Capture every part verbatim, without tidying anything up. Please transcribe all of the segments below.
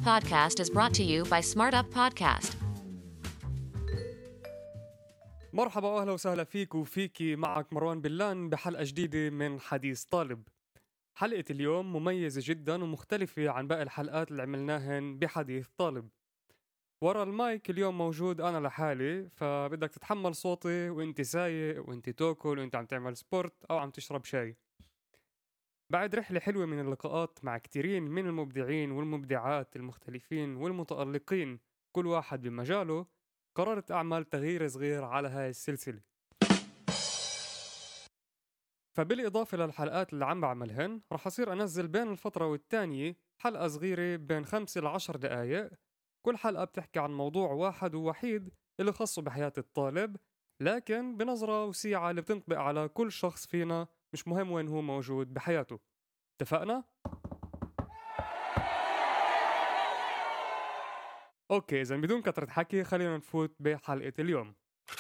podcast is brought to you by SmartUp Podcast. مرحبا واهلا وسهلا فيك وفيكي. معك مروان بلان بحلقة جديدة من حديث طالب. حلقة اليوم مميزة جدا ومختلفة عن باقي الحلقات اللي عملناهن بحديث طالب. ورا المايك اليوم موجود أنا لحالي، فبدك تتحمل صوتي وانت سايق وانت توكل وانت عم تعمل سبورت أو عم تشرب شاي. بعد رحلة حلوة من اللقاءات مع كتيرين من المبدعين والمبدعات المختلفين والمتألقين كل واحد بمجاله، قررت أعمل تغيير صغير على هاي السلسلة. فبالإضافة للحلقات اللي عم بعملهن رح أصير أنزل بين الفترة والتانية حلقة صغيرة بين خمسة لعشر دقايق. كل حلقة بتحكي عن موضوع واحد ووحيد اللي خاصه بحياة الطالب، لكن بنظرة وسيعة اللي بتنطبق على كل شخص فينا، مش مهم وين هو موجود بحياته. اتفقنا؟ أوكي، إذن بدون كترة حكي خلينا نفوت بحلقة اليوم.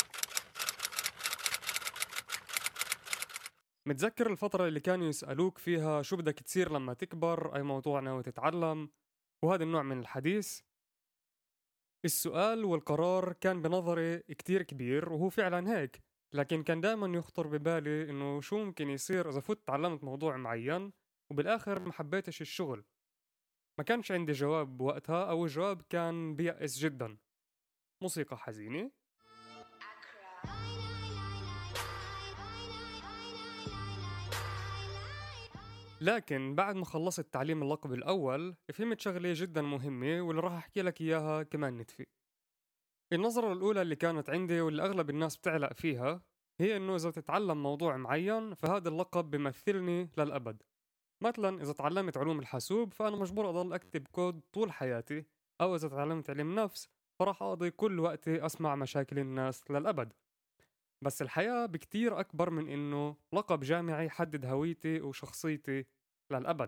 متذكر الفترة اللي كانوا يسألوك فيها شو بدك تصير لما تكبر، أي موضوع ناوي تتعلم، وهذا النوع من الحديث؟ السؤال والقرار كان بنظري كتير كبير، وهو فعلا هيك، لكن كان دائما يخطر ببالي إنه شو ممكن يصير إذا فوت تعلمت موضوع معين وبالآخر ما حبيتش الشغل. ما كانش عندي جواب وقتها، أو الجواب كان بيأس جدا. موسيقى حزينة. لكن بعد ما خلصت تعليم اللقب الأول فهمت شغلة جدا مهمة واللي راح أحكي لك إياها كمان نتفي. النظرة الأولى اللي كانت عندي واللي أغلب الناس بتعلق فيها هي إنه إذا تتعلم موضوع معين فهذا اللقب بيمثلني للأبد. مثلا إذا تعلمت علوم الحاسوب فأنا مجبور أضل أكتب كود طول حياتي، أو إذا تعلمت علم نفس فراح أقضي كل وقتي أسمع مشاكل الناس للأبد. بس الحياة بكتير أكبر من إنه لقب جامعي يحدد هويتي وشخصيتي للأبد.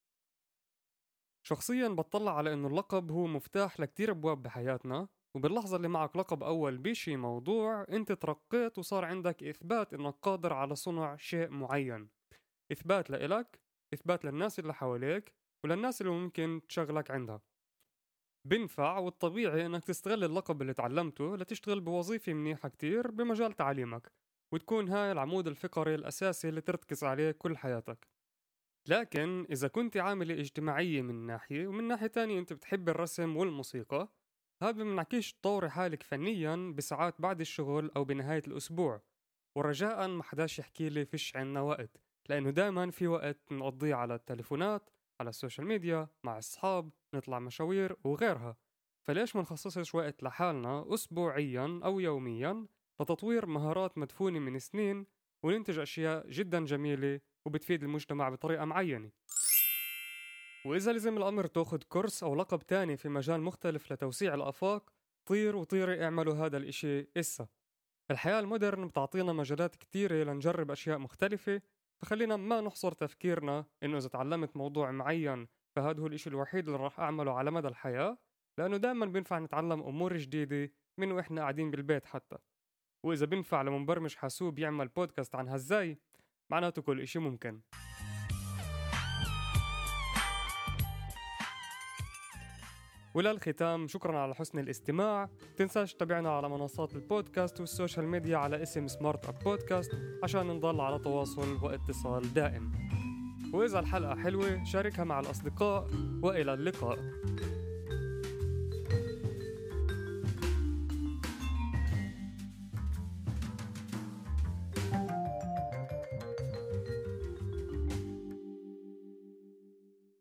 شخصياً بطلع على إنه اللقب هو مفتاح لكتير أبواب بحياتنا، وباللحظة اللي معك لقب أول بشي موضوع أنت ترقيت وصار عندك إثبات إنك قادر على صنع شيء معين. إثبات لإلك، إثبات للناس اللي حواليك وللناس اللي ممكن تشغلك عندها. بنفع والطبيعي إنك تستغل اللقب اللي تعلمته لتشتغل بوظيفة منيحة كتير بمجال تعليمك، وتكون هاي العمود الفقري الأساسي اللي ترتكز عليه كل حياتك. لكن إذا كنت عاملة اجتماعية من ناحية، ومن ناحية تانية أنت بتحب الرسم والموسيقى، هذا بمنعكيش تطوري حالك فنيا بساعات بعد الشغل أو بنهاية الأسبوع. ورجاء ما حداش يحكي لي فيش عنا وقت، لأنه دائما في وقت نقضيه على التليفونات، على السوشيال ميديا، مع الصحاب، نطلع مشاوير وغيرها. فليش ما نخصصش وقت لحالنا أسبوعيا أو يوميا لتطوير مهارات مدفونة من سنين وننتج أشياء جدا جميلة وبتفيد المجتمع بطريقة معينة. وإذا لزم الأمر تاخد كورس أو لقب تاني في مجال مختلف لتوسيع الآفاق، طير وطيري اعملوا هذا الإشي إسا. الحياة المودرن بتعطينا مجالات كتيرة لنجرب أشياء مختلفة، فخلينا ما نحصر تفكيرنا إنه إذا تعلمت موضوع معين فهذا هو الإشي الوحيد اللي راح أعمله على مدى الحياة، لأنه دائما بينفع نتعلم أمور جديدة من وإحنا قاعدين بالبيت حتى. وإذا بينفع لمبرمج حاسوب يعمل بودكاست عن هالزاي، معناته كل إشي ممكن. وللختام شكرا على حسن الاستماع. تنساش تتابعنا على منصات البودكاست والسوشيال ميديا على اسم سمارت اب بودكاست عشان نضل على تواصل واتصال دائم. وإذا الحلقة حلوة شاركها مع الأصدقاء، وإلى اللقاء.